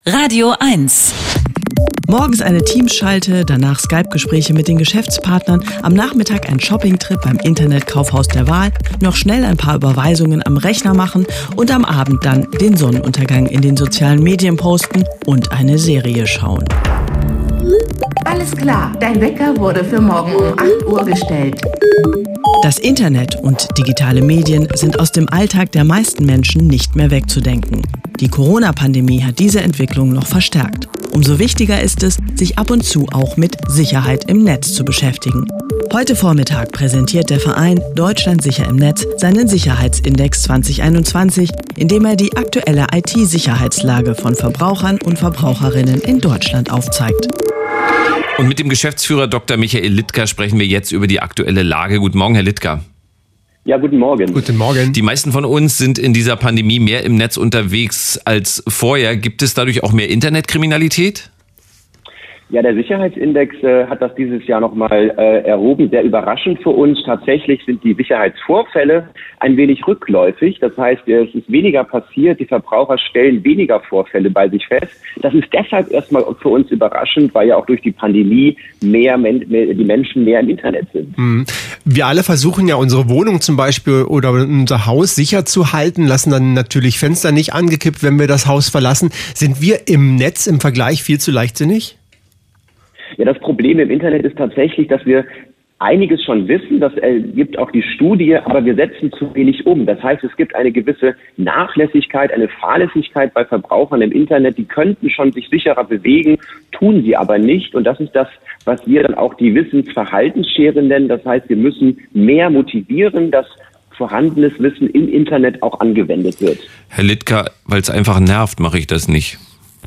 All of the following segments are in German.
Radio 1. Morgens eine Teamschalte, danach Skype-Gespräche mit den Geschäftspartnern, am Nachmittag ein Shoppingtrip beim Internetkaufhaus der Wahl, noch schnell ein paar Überweisungen am Rechner machen und am Abend dann den Sonnenuntergang in den sozialen Medien posten und eine Serie schauen. Alles klar, dein Wecker wurde für morgen um 8 Uhr gestellt. Das Internet und digitale Medien sind aus dem Alltag der meisten Menschen nicht mehr wegzudenken. Die Corona-Pandemie hat diese Entwicklung noch verstärkt. Umso wichtiger ist es, sich ab und zu auch mit Sicherheit im Netz zu beschäftigen. Heute Vormittag präsentiert der Verein Deutschland sicher im Netz seinen Sicherheitsindex 2021, in dem er die aktuelle IT-Sicherheitslage von Verbrauchern und Verbraucherinnen in Deutschland aufzeigt. Und mit dem Geschäftsführer Dr. Michael Littker sprechen wir jetzt über die aktuelle Lage. Guten Morgen, Herr Littker. Ja, guten Morgen. Guten Morgen. Die meisten von uns sind in dieser Pandemie mehr im Netz unterwegs als vorher. Gibt es dadurch auch mehr Internetkriminalität? Ja, der Sicherheitsindex hat das dieses Jahr nochmal erhoben. Sehr überraschend für uns. Tatsächlich sind die Sicherheitsvorfälle ein wenig rückläufig. Das heißt, es ist weniger passiert. Die Verbraucher stellen weniger Vorfälle bei sich fest. Das ist deshalb erstmal für uns überraschend, weil ja auch durch die Pandemie die Menschen mehr im Internet sind. Wir alle versuchen ja unsere Wohnung zum Beispiel oder unser Haus sicher zu halten, lassen dann natürlich Fenster nicht angekippt, wenn wir das Haus verlassen. Sind wir im Netz im Vergleich viel zu leichtsinnig? Ja, das Problem im Internet ist tatsächlich, dass wir einiges schon wissen, das gibt auch die Studie, aber wir setzen zu wenig um. Das heißt, es gibt eine gewisse Nachlässigkeit, eine Fahrlässigkeit bei Verbrauchern im Internet, die könnten schon sich sicherer bewegen, tun sie aber nicht. Und das ist das, was wir dann auch die Wissensverhaltensschere nennen. Das heißt, wir müssen mehr motivieren, dass vorhandenes Wissen im Internet auch angewendet wird. Herr Littker, weil es einfach nervt, mache ich das nicht.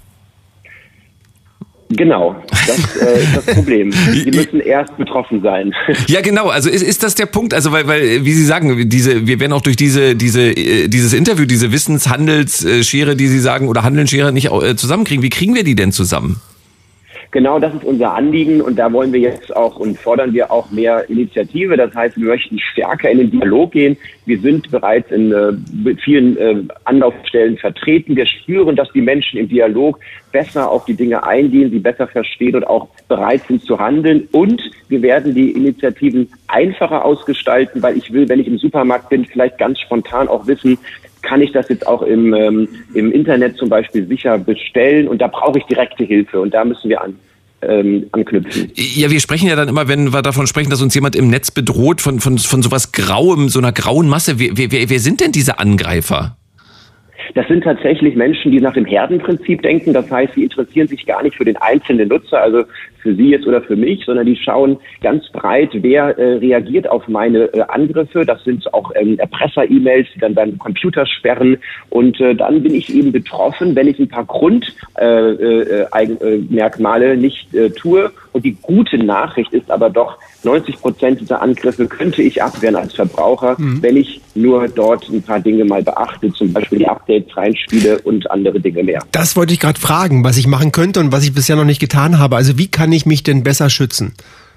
Genau, das ist das Problem. Sie müssen erst betroffen sein. Ja, genau. Also ist das der Punkt? Also weil wie Sie sagen, wir werden auch durch dieses Interview, diese Wissenshandelsschere, die Sie sagen, oder Handelsschere nicht zusammenkriegen. Wie kriegen wir die denn zusammen? Genau, das ist unser Anliegen und da wollen wir jetzt auch und fordern wir auch mehr Initiative. Das heißt, wir möchten stärker in den Dialog gehen. Wir sind bereits in vielen Anlaufstellen vertreten. Wir spüren, dass die Menschen im Dialog besser auf die Dinge eingehen, sie besser verstehen und auch bereit sind zu handeln. Und wir werden die Initiativen einfacher ausgestalten, weil ich will, wenn ich im Supermarkt bin, vielleicht ganz spontan auch wissen, kann ich das jetzt auch im Internet zum Beispiel sicher bestellen? Und da brauche ich direkte Hilfe und da müssen wir anknüpfen. Ja, wir sprechen ja dann immer, wenn wir davon sprechen, dass uns jemand im Netz bedroht, von sowas Grauem, so einer grauen Masse. Wer sind denn diese Angreifer? Das sind tatsächlich Menschen, die nach dem Herdenprinzip denken. Das heißt, sie interessieren sich gar nicht für den einzelnen Nutzer, also für Sie jetzt oder für mich, sondern die schauen ganz breit, wer reagiert auf meine Angriffe. Das sind auch Erpresser-E-Mails, die dann beim Computer sperren. Und dann bin ich eben betroffen, wenn ich ein paar Grundmerkmale nicht tue. Und die gute Nachricht ist aber doch, 90% dieser Angriffe könnte ich abwehren als Verbraucher, wenn ich nur dort ein paar Dinge mal beachte, zum Beispiel die Updates reinspiele und andere Dinge mehr. Das wollte ich gerade fragen, was ich machen könnte und was ich bisher noch nicht getan habe. Also wie kann ich mich denn besser schützen?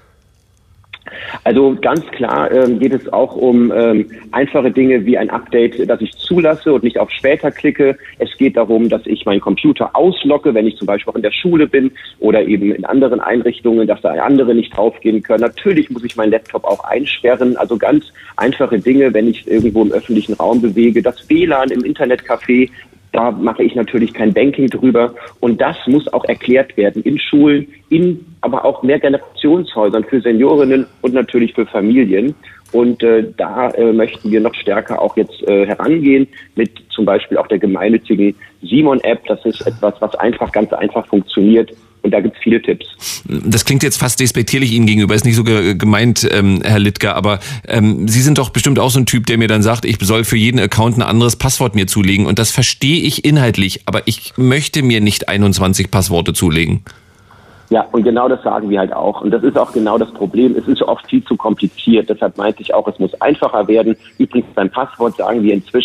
Also ganz klar geht es auch um einfache Dinge wie ein Update, das ich zulasse und nicht auf später klicke. Es geht darum, dass ich meinen Computer auslogge, wenn ich zum Beispiel auch in der Schule bin oder eben in anderen Einrichtungen, dass da andere nicht draufgehen können. Natürlich muss ich meinen Laptop auch einsperren. Also ganz einfache Dinge, wenn ich irgendwo im öffentlichen Raum bewege. Das WLAN im Internetcafé, da mache ich natürlich kein Banking drüber. Und das muss auch erklärt werden in Schulen, aber auch Mehrgenerationshäusern für Seniorinnen und natürlich für Familien. Und da möchten wir noch stärker auch jetzt herangehen mit zum Beispiel auch der gemeinnützigen Simon-App. Das ist etwas, was ganz einfach funktioniert. Und da gibt's viele Tipps. Das klingt jetzt fast despektierlich Ihnen gegenüber, ist nicht so gemeint, Herr Littker, aber Sie sind doch bestimmt auch so ein Typ, der mir dann sagt, ich soll für jeden Account ein anderes Passwort mir zulegen. Und das verstehe ich inhaltlich, aber ich möchte mir nicht 21 Passworte zulegen. Ja, und genau das sagen wir halt auch. Und das ist auch genau das Problem. Es ist oft viel zu kompliziert. Deshalb meinte ich auch, es muss einfacher werden. Übrigens beim Passwort sagen wir inzwischen,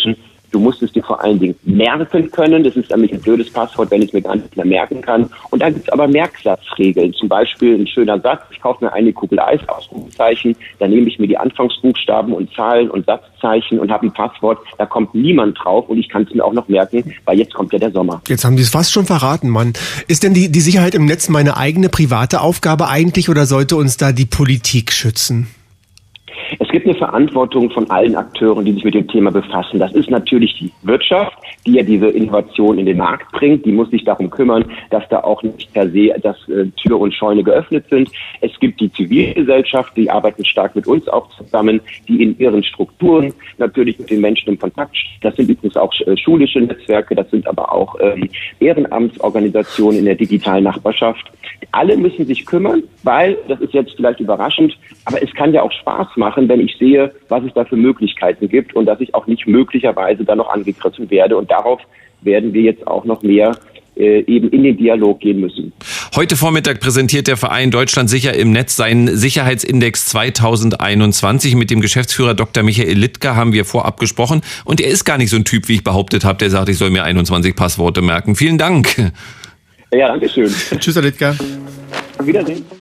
Du musst es dir vor allen Dingen merken können. Das ist nämlich ein blödes Passwort, wenn ich es mir gar nicht mehr merken kann. Und dann gibt es aber Merksatzregeln. Zum Beispiel ein schöner Satz. Ich kaufe mir eine Kugel Eis, Ausrufezeichen. Dann nehme ich mir die Anfangsbuchstaben und Zahlen und Satzzeichen und habe ein Passwort. Da kommt niemand drauf und ich kann es mir auch noch merken, weil jetzt kommt ja der Sommer. Jetzt haben Sie es fast schon verraten, Mann. Ist denn die Sicherheit im Netz meine eigene private Aufgabe eigentlich oder sollte uns da die Politik schützen? Es gibt eine Verantwortung von allen Akteuren, die sich mit dem Thema befassen. Das ist natürlich die Wirtschaft, die ja diese Innovation in den Markt bringt. Die muss sich darum kümmern, dass da auch nicht per se Tür und Scheune geöffnet sind. Es gibt die Zivilgesellschaft, die arbeiten stark mit uns auch zusammen, die in ihren Strukturen natürlich mit den Menschen in Kontakt stehen. Das sind übrigens auch schulische Netzwerke, das sind aber auch Ehrenamtsorganisationen in der digitalen Nachbarschaft. Alle müssen sich kümmern, weil, das ist jetzt vielleicht überraschend, aber es kann ja auch Spaß machen, wenn ich sehe, was es da für Möglichkeiten gibt und dass ich auch nicht möglicherweise da noch angegriffen werde. Und darauf werden wir jetzt auch noch mehr eben in den Dialog gehen müssen. Heute Vormittag präsentiert der Verein Deutschland sicher im Netz seinen Sicherheitsindex 2021. Mit dem Geschäftsführer Dr. Michael Littger haben wir vorab gesprochen. Und er ist gar nicht so ein Typ, wie ich behauptet habe, der sagt, ich soll mir 21 Passworte merken. Vielen Dank. Ja, danke schön. Tschüss, Herr Littger. Auf Wiedersehen.